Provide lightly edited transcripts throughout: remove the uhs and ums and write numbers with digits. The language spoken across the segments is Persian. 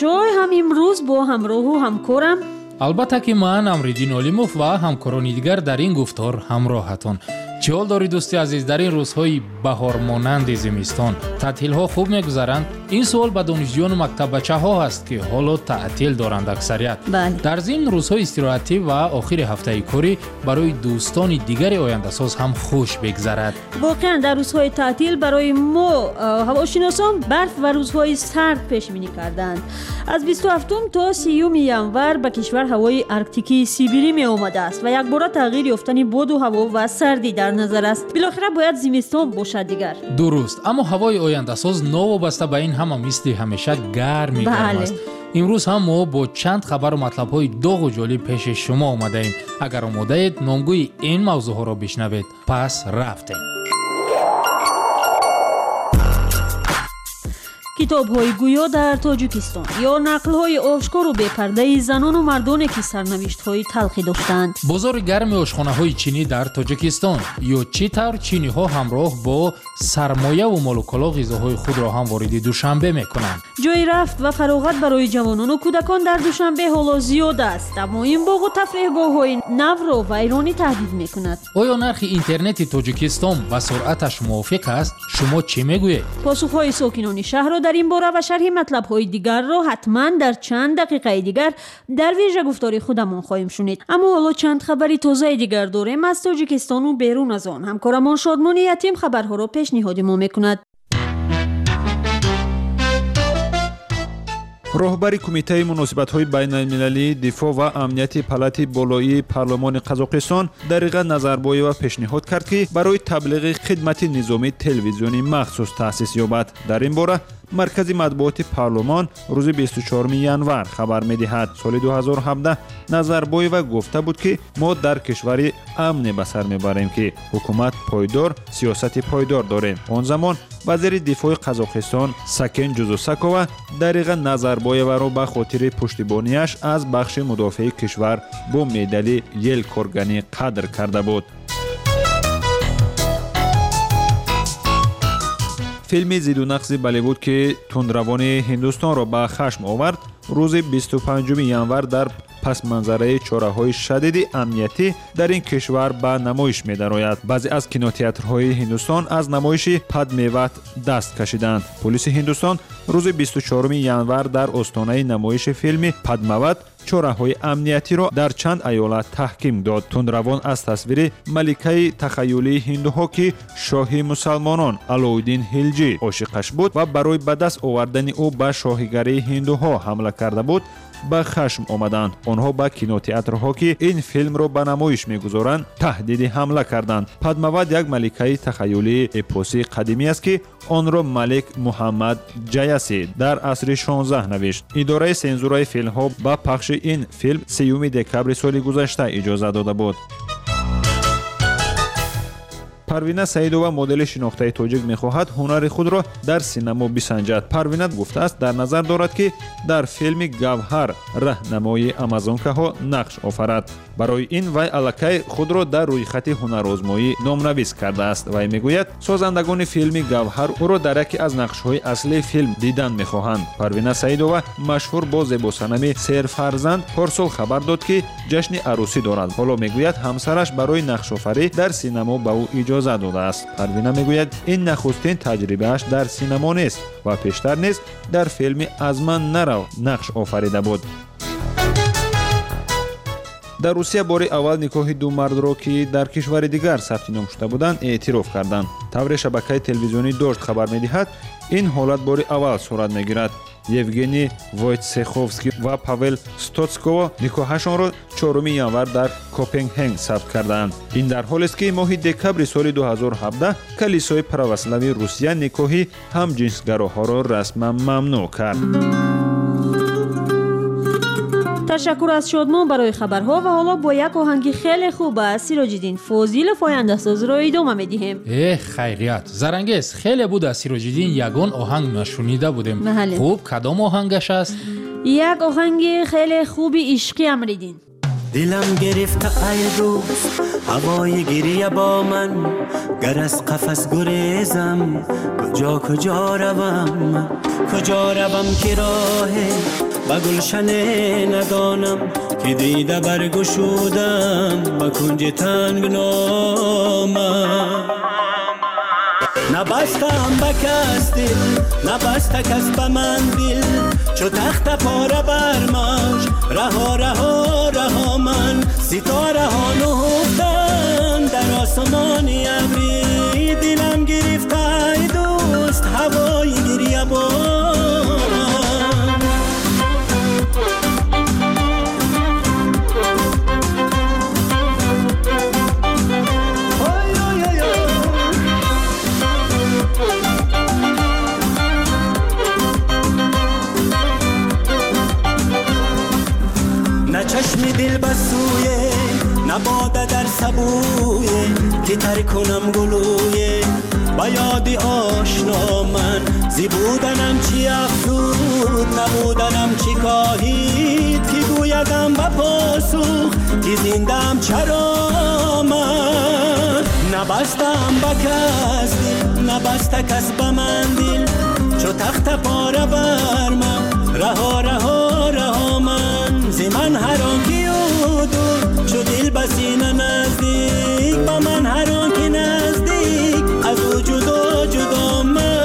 جای هم امروز با همراه و همکارم البته که من امریدین علموف و همکارانی دیگر در این گفتار همراهتان. چه حال داری دوستی عزیز؟ در این روزهای بهار مانند زمستان تعطیل ها خوب میگذرند؟ این سوال به دانشجویان و مکتب بچه ها است که حالا تعطیل دارند اکثریت. در ضمن روزهای استراحتی و آخر هفته کاری برای دوستان دیگر آینده ساز هم خوش بگذرد. واقعا در روزهای تعطیل برای ما هواشناسان برف و روزهای سرد پیش بینی کردند. از 27 تا 30 ینور به کشور هوای آرکتیکی سیبری می آمده است و یک بار تغییر یافتن باد و هوا و سردی در نظر است. بالاخره باید زمستان باشد دیگر. درست، اما هوای آینده ساز نوابسته به این هم مثل همیشه گرم است. امروز هم ما با چند خبر و مطلب‌های داغ و جالب پیش شما آمده ایم. اگر آماده اید نامگوی این موضوع ها را بشنوید. پس رفتیم. کتاب‌های گویا در تاجیکستان یا نقل‌های آشکار و بی‌پرده زنان و مردانی که سرنوشت‌های تلخی داشتند. بازار گرم آشخانه‌های چینی در تاجیکستان یا چطور چینی‌ها همراه با سرمایه و مال و کالا غذاهای خود را هم وارد دوشنبه می‌کنند. جای رفت و فراغت برای جوانان و کودکان در دوشنبه حالا زیاد است، اما این باغ و تفریحگاه‌های نو را ویرانی تهدید می‌کند. آیا نرخ اینترنت تاجیکستان با سرعتش موافق است؟ شما چه می‌گویید؟ پاسخ‌های ساکنان شهر را در این باره و شرح مطلب‌های دیگر را حتما در چند دقیقه دیگر در ویژه گفتار خودمان خواهیم شنید. اما حالا چند خبری تازه دیگر داریم از تاجیکستان و بیرون از آن. همکارمان شادمان یتیم خبرها را پیشنهاد ما می‌کند. راهبر کمیته مناسبت‌های بین‌المللی دفاع و امنیت پالات بالایی پارلمان قزاقستان دقیقاً نظربایی و پیشنهاد کرد که برای تبلیغ خدمت نظامی تلویزیونی مخصوص تأسیس یابد. در این باره مرکز مطبوعات پارلمان روز 24 ینور خبر می‌دهد سال 2017 نظرباییو گفته بود که ما در کشوری امن به سر می‌بریم که حکومت پایدار، سیاست پایدار داریم. آن زمان وزیر دفاع قزاقستان ساکن جوزوساکووا دقیقاً نظرباییو را به خاطر پشتیبانیش از بخش مدافع کشور با مدال یل کورگانی قدر کرده بود. فیلم زیدونقص بالیوود که تندروان هندوستان را به خشم آورد روز 25 ینور در پس منظره چاره‌های شدید امنیتی در این کشور به نمایش می‌درآید. بعضی از کینوتئاترهای هندوستان از نمایش پدمیوت دست کشیدند. پلیس هندوستان روز 24 ینور در آستانه نمایش فیلم پدمیوت چاره‌های امنیتی را در چند ایالت تحکیم داد. تندروان از تصویر ملکه تخیلی هندوها که شاه مسلمانان علایالدین خلجی عاشقش بود و برای به دست آوردن او به شاهیگری هندوها حمله کرده بود به خشم آمدند. آنها به کینوتئاترها که این فیلم را به نمایش می‌گذارند تهدید حمله کردند. پدماوت یک ملکه تخیلی اپوسی قدیمی است که آن را ملک محمد جایسی در عصر 16 نوشت. اداره سانسورهای فیلم‌ها به پخش این فیلم 3 دکبر سال گذشته اجازه داده بود. پروینه سعیدова مدل شناخته تاجیک می‌خواهد هنر خود را در سینما بسنجد. پروینه گفته است در نظر دارد که در فیلم گوهر راهنمای آمازونکاها نقش آفرد. برای این وی الکی خود را در روی خط هنرآزمایی نامنویس کرده است. وی میگوید سازندگان فیلم گوهر او را در یکی از نقش‌های اصلی فیلم دیدن می‌خواهند. پروینه سعیدова مشهور با زیباسنامی سیر فرزند پارسال خبر داد که جشن عروسی دارد. حالا میگوید همسرش برای نقش آفری در سینما به او اجازه داده است. پروینه میگوید این نخستین تجربه‌اش در سینما نیست و پیشتر نیز در فیلم از من نرو نقش آفریده بود. در روسیه بار اول نکاح دو مرد را که در کشور دیگر ثبت نام شده بودند اعتراف کردند. طور شبکه تلویزیونی داشت خبر می‌دهد این حالت بار اول صورت می‌گیرد. یوگنی وایتسخوفسکی و پاول ستوتسکو نکاحشان را 4 ینور در کوپنهاگ ثبت کردند. این در حالی است که ماه دکبر سال 2017 کلیسای پروسلاوی روسیه نکاح همجنسگراها را رسما ممنوع کرد. تشکر از شادمان برای خبرها و حالا با یک آهنگ خیلی خوب از سیراج‌الدین فاضل فاینده‌ساز را ادامه می‌دهیم. خیریت زرنگیز خیلی بود از سیراج‌الدین یگان آهنگ نشونیده بودیم. خوب کدام آهنگش است؟ یک آهنگ خیلی خوبی عشقی امریدین. دلم گرفته ای دوست هوای گریه با من گر از قفس گریزم کجا روم که راه به گلشن ندانم که دیده برگشودم به کنج تنگنامم. نبستم به کس دل، نبسته کس به من دل، چو تخت پاره برماش رها رها رها من. ستاره ها نهفتن در آسمانی ابری، دلم گرفته ای دوست هوای گریه بارم. نه چشم دل بسویه، نه باده در سبویه که تر کنم گلویه با یاد آشنا من. زی بودنم چی افزود، نبودنم چی کاهید، که گویدم با پاسخ که زندم چرا من. نبستم با کس دل، نبسته کس به من دل، چو تخت پاره بر من رها رها رها من. زی من هر آنکی او دور، چو دل بسینه نزدیک، با من هر آنکی نزدیک از او جدا جدا من.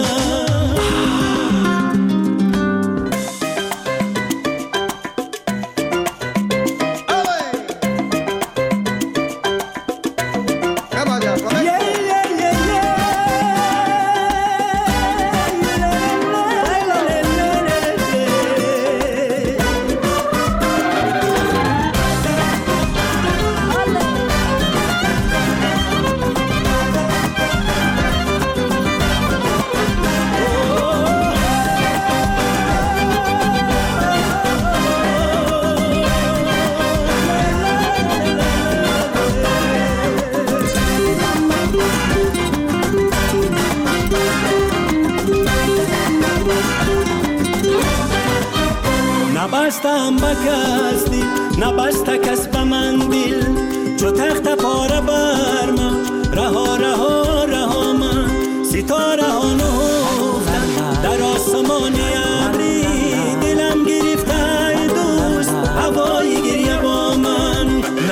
نبستم به کس دل، نبسته کس به من دل، چو تخت پاره بر من رها رها رها من. ستاره ها نهفتن در آسمان ابری، دلم گرفته ای دوست هوای گریه با من.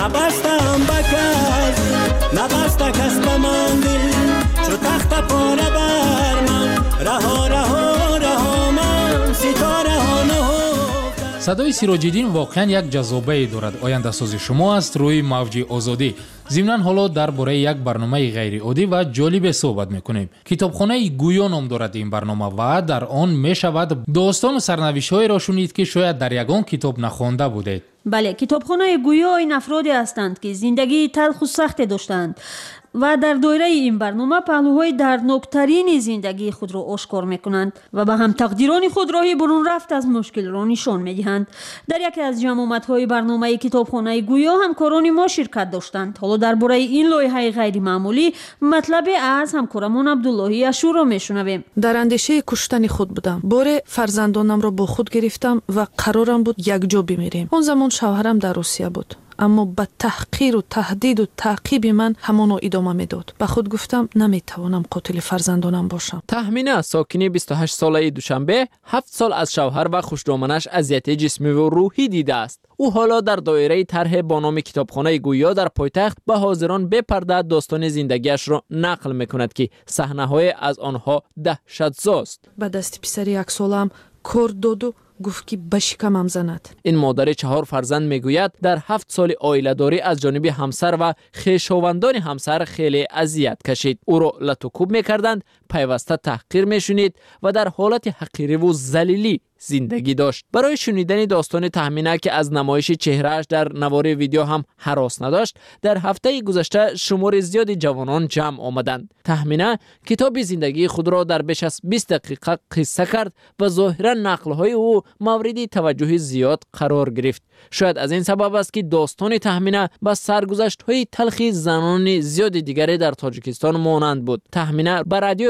نبستم به کس دل، نبسته کس به من دل، چو تخت پاره بر من رها رها رها من. ستاره ها نهفتن. صدای سیراج‌الدین واقعا یک جذابه دارد. آینده سازی شما است روی موج آزادی. ضمناً حالا درباره یک برنامه غیر عادی و جالب صحبت میکنیم. کتابخانه گویا نام دارد این برنامه و در آن میشود داستان و سرنوشت‌های را شنید که شاید در یگان کتاب نخوانده بودید. بله، کتابخانه گویا این افرادی هستند که زندگی تلخ و سخت داشتند و در دایره این برنامه پهلوهای دردناکترین زندگی خود را آشکار میکنند و به هم تقدیران خود راهی برون رفت از مشکل را نشان میدهند. در یکی از جمع‌آمدهای برنامه کتابخانه گویا همکاران ما شرکت داشتند. حالا درباره این لایحه غیر معمولی مطلبی از همکارمان عبداللهی اشور را میشنویم. در اندیشه کشتن خود بودم. بار فرزندانم را با خود گرفتم و قرارم بود یک جا بمیریم. اون زمان شوهرم در روسیه بود. اما با تحقیر و تهدید و تعقیب من همانو ادامه میداد. با خود گفتم نمیتوانم قاتل فرزندانم باشم. تهمینه ساکنی 28 ساله دوشنبه 7 سال از شوهر و خوشدامنش اذیت جسمی و روحی دیده است. او حالا در دایره طرح با نام کتابخانه گویا در پایتخت به حاضران بی پرده داستان زندگیش را نقل میکند که صحنه‌های از آنها دهشت‌زاست. با دست پسر 1 سالم کار داد و گفت که به شکمم زند. این مادر 4 فرزند میگوید در 7 سال عائله‌داری از جانب همسر و خویشاوندان همسر خیلی اذیت کشید. او را لطوکوب میکردند، پیوسته تحقیر میشنید و در حالت حقیری و ذلیلی زندگی داشت. برای شنیدن داستان تهمینه که از نمایش چهرهش در نوار ویدیو هم هراس نداشت، در هفته گذشته شمار زیادی جوانان جمع آمدند. تهمینه کتاب زندگی خود را در بیش از 20 دقیقه قصه کرد و ظاهرا نقل‌های او مورد توجه زیاد قرار گرفت. شاید از این سبب است که داستان تهمینه با سرگذشت‌های تلخی زنان زیاد دیگری در تاجیکستان مانند بود. تهمینه به رادیو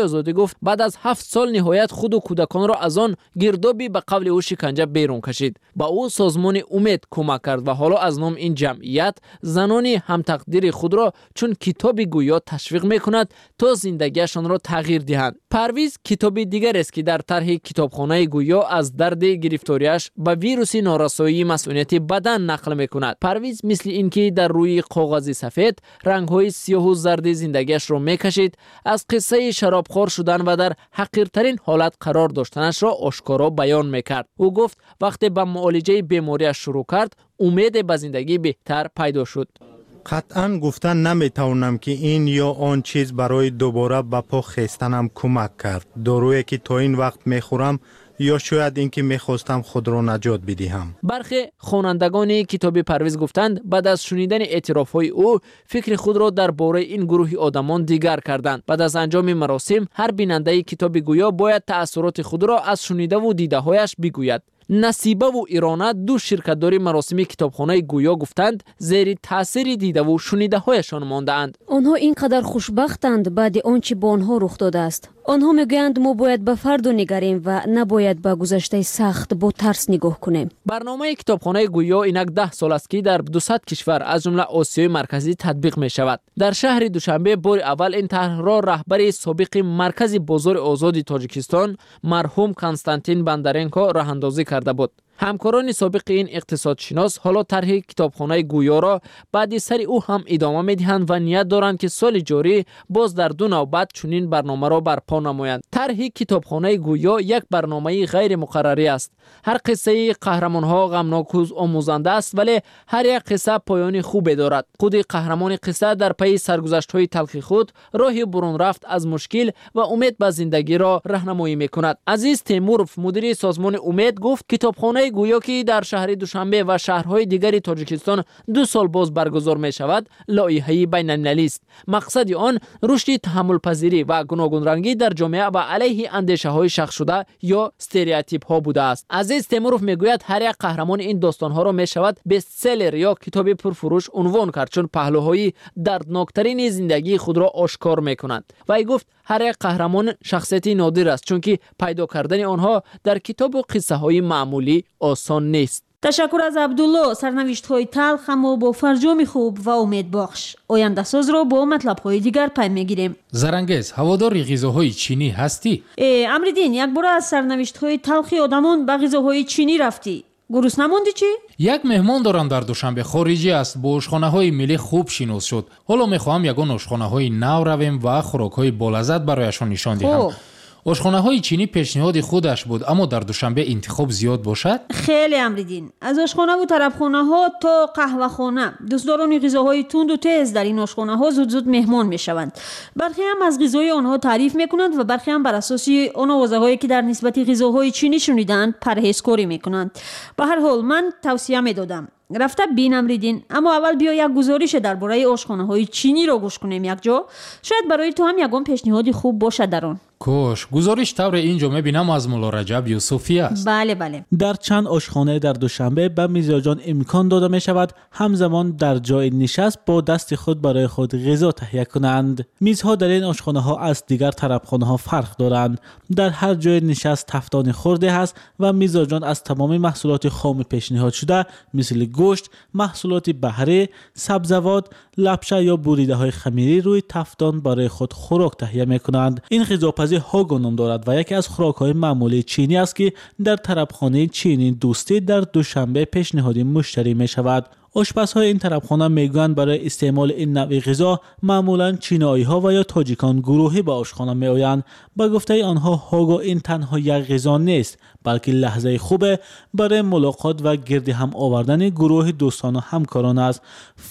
آزادی گفت بعد از 7 سال نهایت خود و کودکان را از آن گردابی به قول او شکنجه بیرون کشید. با او سازمان امید کمک کرد و حالا از نام این جمعیت زنان هم تقدیر خود را چون کتاب گویا تشویق میکند تا زندگیشان را تغییر دهند. پرویز کتاب دیگر است که در طرح کتابخانه گویا از درد گرفتاریش به ویروس نارسایی مسئولیت بدن نقل میکند. پرویز مثل اینکه در روی کاغذ سفید رنگ‌های سیاه و زرد زندگیش را میکشید، از قصه شرابخوار شدن و در حقیرترین حالت قرار داشتنش را آشکارا بیان میکرد. او گفت وقتی به معالجه بیماریش شروع کرد امید به زندگی بهتر پیدا شد. قطعاً گفتن نمیتونم که این یا آن چیز برای دوباره به پا خیستنم کمک کرد. دارویی که تا این وقت میخورم یا شاید اینکه میخواستم خود را نجات بدهم. برخی خوانندگان کتاب پرویز گفتند بعد از شنیدن اعترافهای او فکر خود را درباره این گروه آدمان دیگر کردند. بعد از انجام مراسم هر بیننده کتاب گویا باید تأثیرات خود را از شنیده و دیده هایش بگوید. نصیبه و ایرانه دو شرکت‌دار مراسم کتابخانه گویا گفتند زیر تاثیر دیده و شنیده هایشان مانده‌اند. آنها اینقدر خوشبختند بعد آنچه با آنها رخ داده است. آنها میگویند ما باید به فردا نگریم و نباید به گذشته سخت با ترس نگاه کنیم. برنامه کتابخانه گویا اینک 10 سال است که در 200 کشور از جمله آسیای مرکزی تطبیق می شود. در شهر دوشنبه بار اول این طرح را رهبر سابق مرکز بازار آزاد تاجیکستان مرحوم کنستانتین بندرنکو راه اندازی کرده بود. همکاران سابق این اقتصادشناس حالا طرح کتابخانه گویا را بعد سر او هم ادامه میدهند و نیت دارند که سال جاری باز در 2 نوبت چنین برنامه را برپا نمایند. طرح کتابخانه گویا یک برنامه غیر مقرری است. هر قصه قهرمان‌ها غمناک و آموزنده است ولی هر یک قصه پایان خوبی دارد. خود قهرمان قصه در پی سرگذشت‌های تلخ خود راه برون رفت از مشکل و امید به زندگی را راهنمایی می‌کند. عزیز تیمورов مدیر سازمان امید گفت کتابخانه گویا که در شهر دوشنبه و شهرهای دیگر تاجیکستان 2 سال باز برگزار می شود لایحه‌ای بین‌المللی است. مقصد آن رشد تحمل پذیری و گوناگون رنگی در جامعه و علیه اندیشه‌های شخص شده یا استریوتیپ ها بوده است. عزیز تیمورов میگوید هر یک قهرمان این داستان ها را می شود بست سلر یا کتاب پرفروش عنوان کرد چون پهلوهای دردناکترین زندگی خود را آشکار می کند. و ای گفت هر یک قهرمان شخصیتی نادر است چون که پیدا کردن آنها در کتاب و قصه های معمولی آسان نیست. تشکر از عبدالله. سرنوشت‌های تلخ اما با فرجام خوب و امید بخش. آینده ساز را با مطلب‌های دیگر پی می‌گیریم. زرنگز هوادار غذاهای چینی هستی؟ امریدین یک بار از سرنوشت‌های تلخ آدمان به غذاهای چینی رفتی. گروسنه نموندی چی؟ یک مهمان دارم در دوشنبه خارجی است با آشخانه‌های ملی خوب شناس شد. حالا می‌خواهم یگان آشخانه‌های نو رویم و خوراک‌های بالذت برایشان نشان دهم. آشخانه‌های چینی پیشنهاد خودش بود اما در دوشنبه انتخاب زیاد باشد؟ خیلی امریدین. از آشخانه و طربخانه‌ها تا قهوه‌خانه دوستداران غذاهای تند و تیز در این آشخانه‌ها زود مهمان می‌شوند. برخی هم از غذای آنها تعریف می‌کنند و برخی هم بر اساس آن آوازه‌هایی که در نسبت غذاهای چینی شنیدند پرهیزکاری می‌کنند. به هر حال من توصیه می‌دادم رفته بین امریدین، اما اول بیا یک گزارش درباره آشخانه‌های چینی را گوش کنیم یک جا. شاید برای تو هم یگان پیشنهادی خوب باشد در آن. کوش گزارش طور اینجا میبینم از مولا رجب یوسفی است. بله. در چند آشخانه در دوشنبه به میزبان امکان داده می شود همزمان در جای نشست با دست خود برای خود غذا تهیه کنند. میزها در این آشخانه ها از دیگر طربخانه ها فرق دارند. در هر جای نشست تفتان خورده است و میزبان از تمام محصولات خام پیشنهاد شده مثل گوشت، محصولات بحری، سبزیجات، لپشه یا بریده های خمیری روی تفتان برای خود خوراک تهیه می کنند. این غذاپزی هاگو نام دارد و یکی از خوراک‌های معمولی چینی است که در طربخانه چینی دوستی در دوشنبه پیشنهادی مشتری می شود. آشپزهای این طربخانه میگویند برای استعمال این نوع غذا معمولاً چینایی‌ها و یا تاجیکان گروهی به آشخانه میآیند. با گفته آنها هاگو این تنها یک غذا نیست بلکه لحظه خوبه برای ملاقات و گرد هم آوردن گروه دوستان و همکاران است.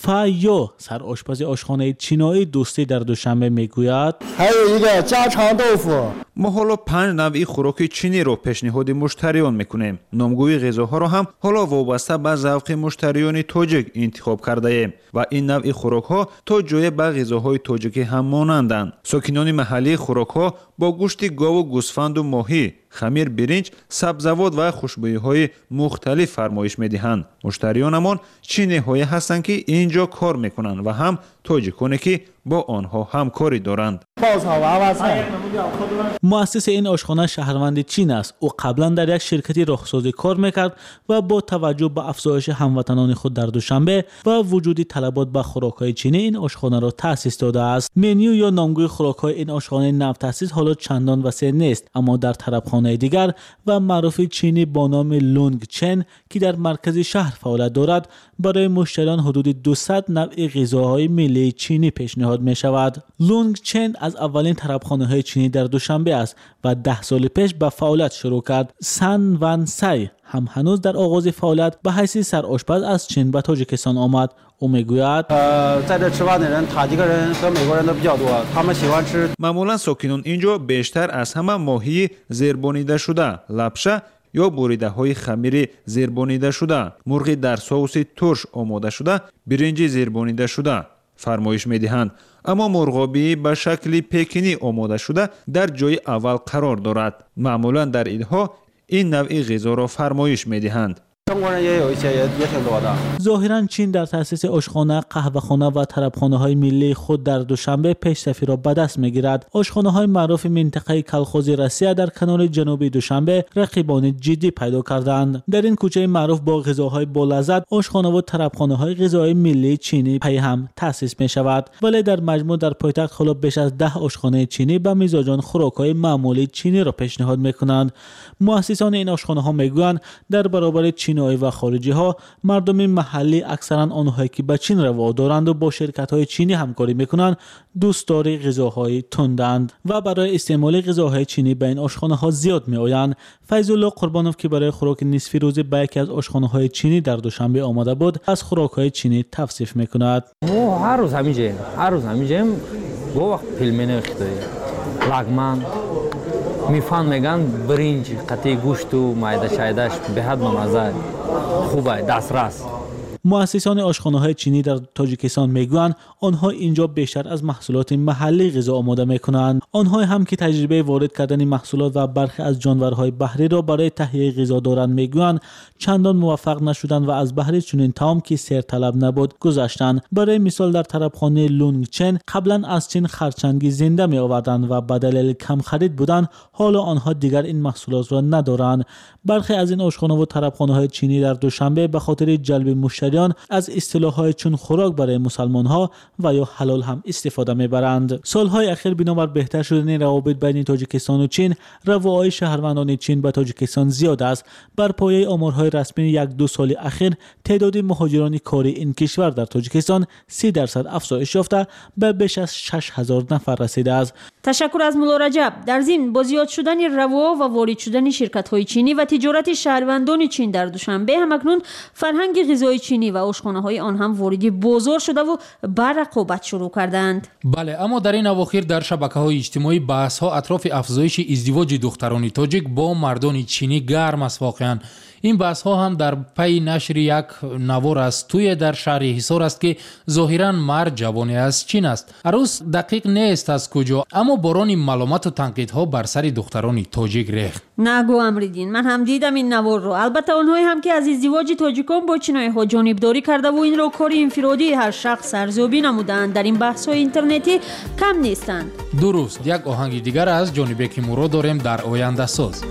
فایو سر آشپز آشخانه چینایی دوستی در دوشنبه میگوید ما حالا 5 نوع خوراک چینی رو پیشنهاد مشتریان میکنیم. نامگوی غذاها رو هم حالا وابسته به ذوق مشتریان تاجیک انتخاب کرده ایم و این نوع خوراک ها تا جای به غذاهای تاجیکی هم مانندند. ساکنان محلی خوراک ها با گوشت گاو و گوسفند و ماهی خمیر، برنج، سبزیجات و خوشبویی‌های مختلف فرمایش می‌دهند. مشتریانمان چینی‌هایی هستند که اینجا کار می‌کنند و هم تاجیکانی که با آنها همکاری دارند. مؤسس این آشخانه شهروند چین است. او قبلا در یک شرکتی راهسازی کار میکرد و با توجه به افزایش هموطنان خود در دوشنبه و وجود طلبات به خوراک‌های چینی این آشخانه را تأسیس داده است. منیو یا نامگوی خوراک‌های این آشخانه نو تأسیس حالا چندان وسیع نیست، اما در طربخانه دیگر و معروف چینی با نام لونگ چن که در مرکز شهر فعالیت دارد، برای مشتریان حدود 200 نوع غذاهای ملی چینی پیشنهاد می شود. لونگ چن از اولین طربخانه‌های چینی در دوشنبه است و 10 سال پیش به فعالیت شروع کرد. سن ون سای هم هنوز در آغاز فعالیت به حیث سرآشپز از چین به تاجیکستان آمد. او میگوید معمولا ساکنان اینجا بیشتر از همه ماهی زیربانیده شده، لپشه یا بریده‌های خمیر زیربانیده شده، مرغ در سس ترش آماده شده، برنج زیربانیده شده فرمایش می‌دهند. اما مرغابی به شکل پکینی آماده شده در جای اول قرار دارد. معمولا در اینها این نوع غذا را فرمایش می‌دهند. ظاهراً چین در تأسیس آشخانه، قهوه‌خانه و طربخانه‌های ملی خود در دوشنبه پیشرفتی را به دست می‌گیرد. آشخانه‌های معروف منطقه کلخوزی روسیه در کنار جنوبی دوشنبه رقیبان جدی پیدا کردند. در این کوچه معروف با غذاهای بالذت، آشخانه و طربخانه‌های غذایی ملی چینی پی هم تأسیس می‌شود. ولی در مجموع در پایتخت حالا بیش از 10 آشخانه چینی به میزبان خوراک‌های معمولی چینی را پیشنهاد می‌کنند. مؤسسان این آشخانه‌ها می‌گویند در برابر چینی و خارجی ها، مردم محلی اکثرا آنهایی که به چین روا دارند و با شرکت های چینی همکاری میکنند دوستدار غذاهای تندند و برای استعمال غذاهای چینی به این آشخانه ها زیاد می آیند. فیض الله قربانوف که برای خوراک نصفی روزی به یکی از آشخانه های چینی در دوشنبه آمده بود، از خوراک های چینی توصیف میکند. ما هر روز همینجاییم با وقت پیلمنه خیلی لغمن میگن برنج، قطعی گوشت و معده شایدش به حد مزه خوبه، دسترس. مؤسسان آشخانه‌های چینی در تاجیکستان میگویند آنها اینجا بیشتر از محصولات محلی غذا آماده میکنند. آنها هم که تجربه وارد کردن محصولات و برخی از جانورهای بحری را برای تهیه غذا دارند میگویند چندان موفق نشدند و از بهره چنین طعام که سیر طلب نبود گذشتند. برای مثال در طربخانه لونگ چن قبلا از چین خرچنگی زنده می آوردند و به دلیل کم خرید بودند حالا آنها دیگر این محصولات را ندارند. برخی از این آشخانه و طربخانه‌های چینی در دوشنبه به خاطر جلب مشتریان از اصطلاح‌های چون خوراک برای مسلمان‌ها و یا حلال هم استفاده می‌برند. سال‌های اخیر بنابر بهتر شدن روابط بین تاجیکستان و چین، رواهای شهروندان چین به تاجیکستان زیاد است. بر پایه آمارهای رسمی 1-2 سال اخیر تعداد مهاجران کاری این کشور در تاجیکستان 30% افزایش یافته به بیش از 6000 نفر رسیده است. تشکر از مولا رجب. در ضمن با زیاد شدن روا و وارد شدن شرکت‌های چینی و تجارت شهروندان چین در دوشنبه، همکنون فرهنگ غذای چینی و آشخانه‌های آن هم وارد بازار شده و به رقابت شروع کردند. بله، اما در این اواخر در شبکه‌های اجتماعی بحث‌ها اطراف افزایش ازدواج دختران تاجیک با مردان چینی گرم است. واقعاً این بحث ها هم در پی نشر یک نوار از توی در شهر حصار است که ظاهراً مرد جوانی از چین است. عروس دقیق نیست از کجا، اما باران ملامت و تنقیدها بر سر دختران تاجیک ریخت. نگو امریدین، من هم دیدم این نوار رو. البته اونهایی هم که از ازدواج تاجیکان با چینایی ها جانبداری کرده و این رو کاری انفرادی هر شخص ارزیابی نمودند در این بحث های اینترنتی کم نیستند. درست، یک آهنگ دیگر از جانب کیمورا داریم در آینده ساز.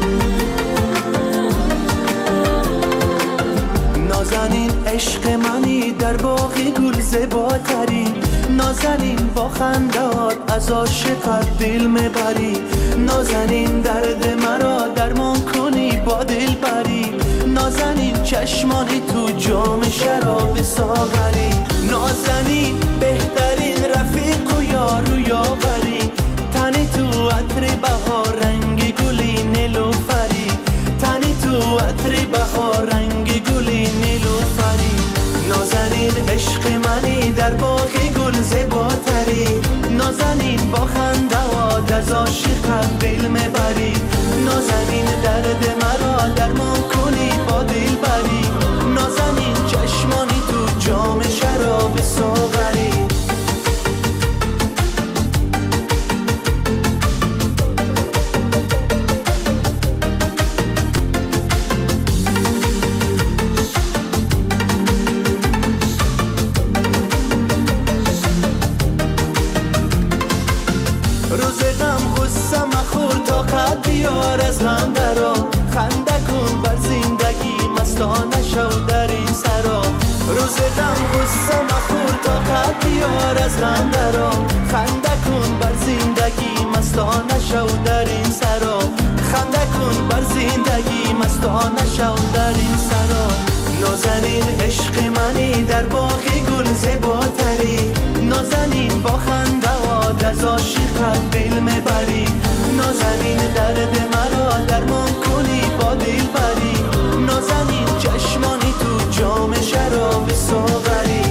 نازنین عشق منی در باغ گل زیباتری، نازنین با خنده‌ات از عاشقت دل میبری، نازنین درد مرا درمان کنی با دل بری، نازنین چشمانی تو جام شراب ساغری، نازنین بهترین رفیق و یار و یاوری، تنی تو عطر بهار رنگ گلی نیلوفری، تنی تو عطر بهار رنگ گلی نیلوفری، نازنین عشق منی در باغ گل زیباتری، نازنین با خنده‌ات از عاشقت دل میبری، نازنین درد مرا درمان کنی با دل بری، نازنین چشمانی تو جام شراب ساغری. مستانه شو در این سرا خنده کن بر زندگی مستانه شو در این سرا نازنین عشق منی در باغ گل زیباتری نازنین با خنده و از عاشقت دل میبری نازنین درد مرا درمان کنی با دل بری نازنین چشمانی تو جام شراب ساغری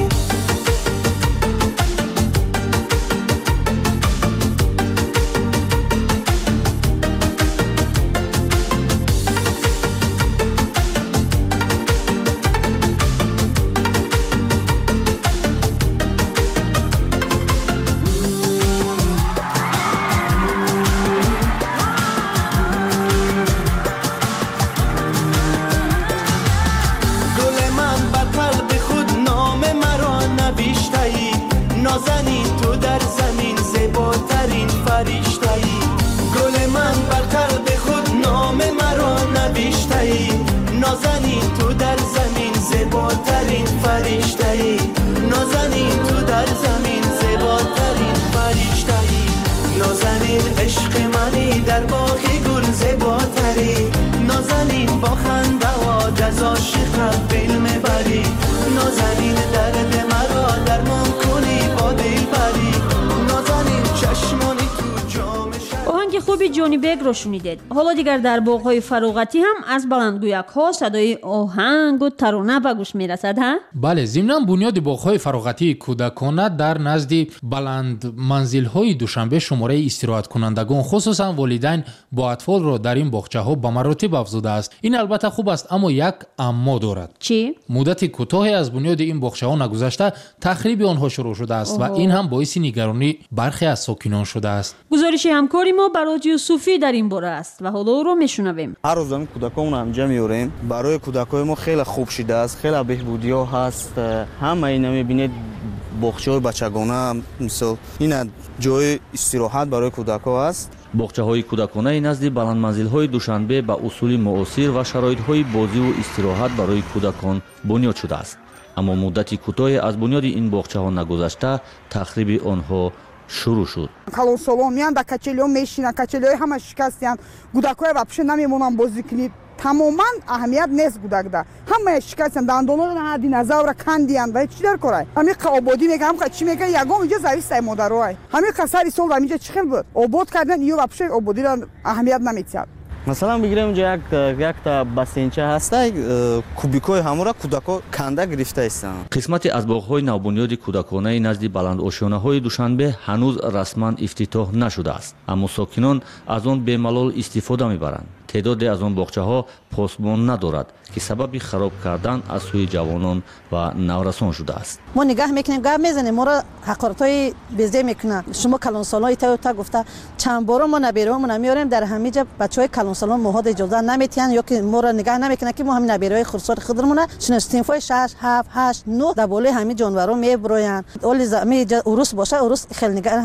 نازنین تو در زمین زیباترین فرشته‌ای گل من بر قلب خود نام مرا نوشته‌ای نازنین تو در زمین زیباترین فرشته‌ای نازنین تو در زمین زیباترین فرشته‌ای نازنین عشق منی در باغ گل زیباتری نازنین با خنده و از عاشقت دل میبری نازنین درد مرا درمان کنی با دل بری نازنین چشمانی تو جام آهنگ خوبی جونی بیگ رو شنیدید. حالا دیگر در باغ‌های فراغتی هم از بلندگویک‌ها صدای آهنگ و ترانه به گوش می‌رسد ها؟ بله، ضمناً بنیاد باغ‌های فراغتی کودکانه در نزد بلند منزل‌های دوشنبه شماره استراحت کنندگان خصوصاً والدین با اطفال را در این باغچه‌ها به مراتب افزوده است. این البته خوب است، اما یک اما دارد. چی؟ مدت کوتاهی از بنیاد این باغچه‌ها نگذشته تخریب آنها شروع شده است و این هم باعث نگرانی برخی از ساکنان شده است. گزارش همکاری ما با رادیو صوفی در این باره است و حالا او رو میشنویم. هر روز هم کودکان همجا میوریم. برای کودکای ما خیلی خوب شده است، خیلی بهبودی‌ها هست. همه اینا میبینید باغچه‌های بچگانه مثل این جای استراحت برای کودک‌ها است. باغچه‌های کودکانه نزد بلندمنزل‌های دوشنبه به اصول معاصر و شرایط‌های بازی و استراحت برای کودکان بنیاد شده است. اما مدتی کوتاهی از بنیاد این باغچه‌ها نگذشته تخریب آنها شروع شد. کالونسالو میان در کچلی‌ها میشینن، کچلی‌های همه شکستیان، کودک‌ها واپشه نمیمونن بازی کنید. تماما اهمیت نیست کودک. همه شکستن، دندونا دینازاور کندیان و چی در کارای. همین آبادی میگم چی میگه یگام اینجا زویست مادرای. همین قصری سال اینجا چخل بود. آباد کردن یو واپشه آبادی را اهمیت نمی‌دید. مثلا بگیریم اینجا یک تا بسینچه هسته کوبیکای همورا کودکا کنده گرفته هستند. قسمتی از باغ‌های نوبنیاد کودکانه نزد بلندآشیانه‌های دوشنبه هنوز رسما افتتاح نشده است، اما ساکنان از آن بی‌ملال استفاده می‌برند. تعدادی از آن باغچه‌ها پاسبان ندارد که سبب خراب کردن از سوی جوانان و نورسان شده است. ما نگاه میکنیم گپ میزنیم، ما را حقارت‌های بیزه میکنه. شما کلانسالای تا گفته چند بار ما نبیره‌مون نمیاریم در همینجا بچهای کلانسالان موهاد اجازه نمیتین یا که ما را نگاه نمیکنه که ما همین نبیرهای خرسات خودمون شناستینفای 6 7 8 9 در بالای همین جانورا میبروین. اولی زمین عروس باشه عروس خیلی نگاه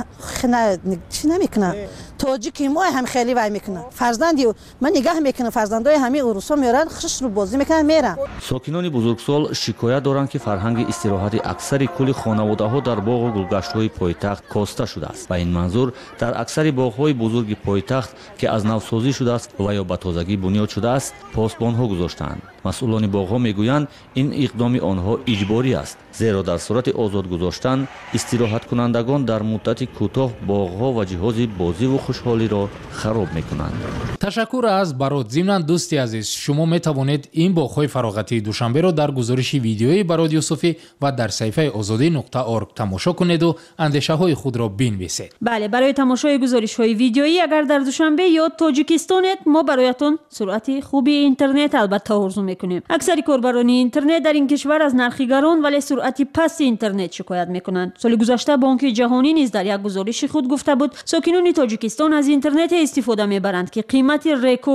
چی نمیکنه. تاجیکی ما هم خیلی وای میکنه. فرزندی من نگاه میکنم فرزندای همین عروسا میارن خش رو بازی میکنن میرن. ساکنان بزرگسال شکایت دارند که فرهنگ استراحت اکثر کل خانواده‌ها در باغ و گلگشت‌های پایتخت کاسته شده است. و این منظور در اکثر باغ‌های بزرگ پایتخت که از نوسازی شده است و یا به تازگی بنیاد شده است پاسبان‌ها گذاشتند. مسئولان باغ‌ها میگویند این اقدام آنها اجباری است، زیرا در صورت آزاد گذاشتن استراحت کنندگان در مدت کوتاه باغ‌ها و جهاز بازی و خوشحالی را خراب می‌کنند. تشکر از برات. ضمن دوستی عزیز، شما می‌توانید این باغ‌های فراغتی دوشنبه را در گزارش ویدیویی بر رادیو صوفی و در صفحه azadi.org تماشا کنید و اندیشه‌های خود را بنویسید. بله، برای تماشای گزارش‌های ویدیویی اگر در دوشنبه یا تاجیکستانید ما برایتون سرعت خوبی اینترنت البته آرزو می‌کنیم. اکثر کاربران اینترنت در این کشور از نرخی گران ولی سرعت پست اینترنت شکایت می‌کنند. سال گذشته بانک جهانی نیز در یک گزارش خود گفته بود ساکنان تاجیکستان از اینترنت استفاده می‌برند که قیمت رکورد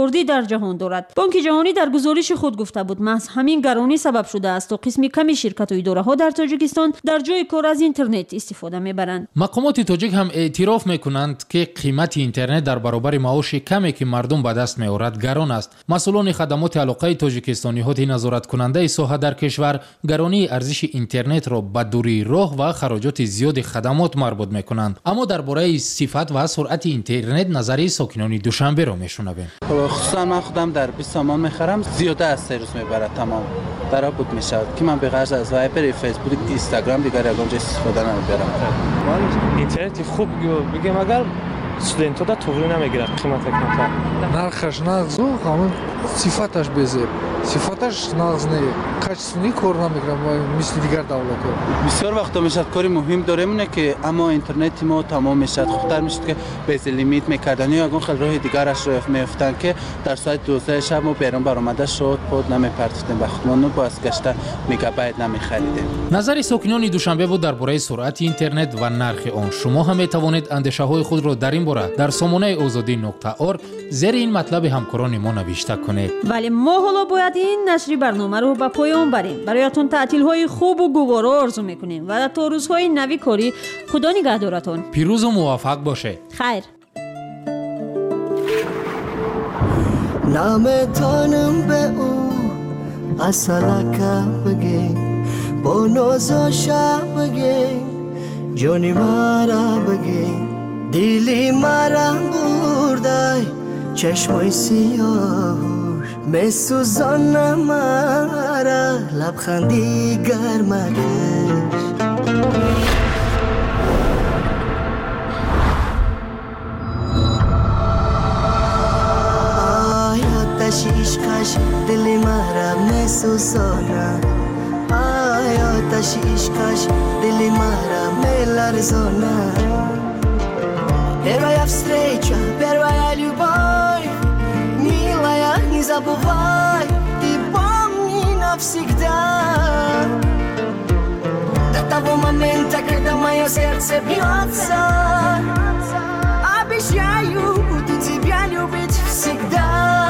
رکوردی در جهان دارد. بانک جهانی در گزارش خود گفته بود محض همین گرانی سبب شده است و قسم کمی شرکت و اداره ها در تاجیکستان در جای کار از اینترنت استفاده میبرند. مقامات تاجیک هم اعتراف میکنند که قیمت اینترنت در برابر معاش کمی که مردم به دست میآورد گران است. مسئولان خدمات علاقه تاجیکستانی هیئت نظارت کننده ساحه در کشور گرانی ارزش اینترنت را به دوری راه و خراجات زیاد خدمات مربوط میکنند. اما درباره صفت و سرعت اینترنت نظری ساکنان دوشنبه را میشنویم. خصوصا من خودم در 20 تومان میخرم، زیاده از 3 روز میبره تمام. برای بود میشود که من به غرض از وایبر، فیسبوک، اینستاگرام دیگر یگانجا استفاده نمیبرم. من اینترنت خوب بگم اگر студентҳо да туғри намегирад қимата камтар. Нархаш нағз у ҳамон сифаташ безеб. Сифаташ нағз не. Качествени кор намекунад мисли дигар давлатҳо. бисёр вақто мешад кори муҳим дорем ине ки аммо интернети мо тамом мешад. хубтар мешад ки без лимит мекардан ё ягон хел роҳи дигараш роҳ меёфтанд ки дар соати 12 шаб мо берун баромада шод под намепартидем ба худмон бозгашта мегабайт намехаридем. назари сокинони душанбе буд дар бораи суръати интернет ва нархи он. шумо ҳам метавонед андешаҳои худро дар ин бора дар сомонаи озодӣ.орг зери ин матлаби ҳамкорони мо навишта кунед. вале мо ҳоло бояд ин нашри барномаро ба поён барем. бароятон таътилҳои хубу гуворо орзу мекунем ва то рӯзҳои нави корӣ. худо нигаҳдоратон. пирӯзу муваффақ бошед. хайр. наметонам бе ӯ асалака бигем бо нозоша бигем ҷони мара бигем дили мара бурдай чашмои сиёҳ месӯзона мара лабханди гармакаш ай оташи ишқаш дили мара месӯзонад ай оташи ишқаш дили мара меларзонад Первая встреча, первая любовь, милая, не забывай и помни навсегда. До того момента, когда мое сердце бьется, обещаю, буду тебя любить всегда.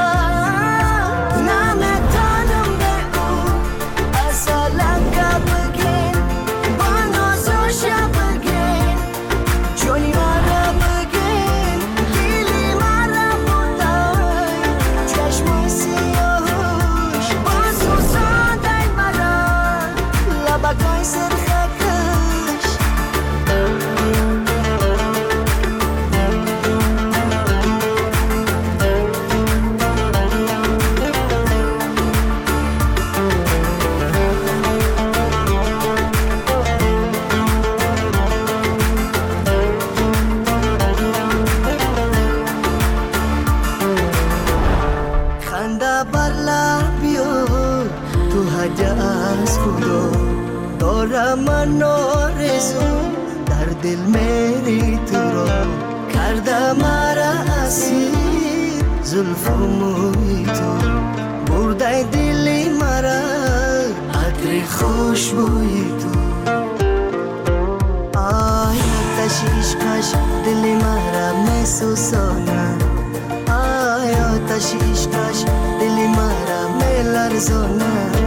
من آرزو در دل میری تو رو کرده مرا اسیر زلف و موی تو برده دلی مرا عطر خوشبوی تو آی آتش عشقش دلی مرا میسوزاند آی آتش عشقش دلی مرا میلرزاند